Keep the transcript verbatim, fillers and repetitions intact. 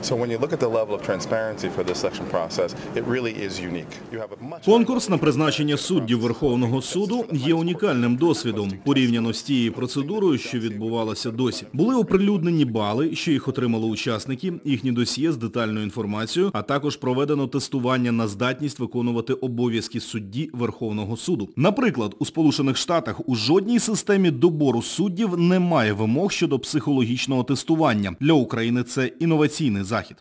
Конкурс на призначення суддів Верховного суду є унікальним досвідом, порівняно з тією процедурою, що відбувалася досі. Були оприлюднені бали, що їх отримали учасники, їхні досьє з детальною інформацією, а також проведено тестування на здатність виконувати обов'язки судді Верховного суду. Наприклад, у Сполучених Штатах у жодній системі добору суддів немає вимог щодо психологічного тестування. Для України це інноваційний захід.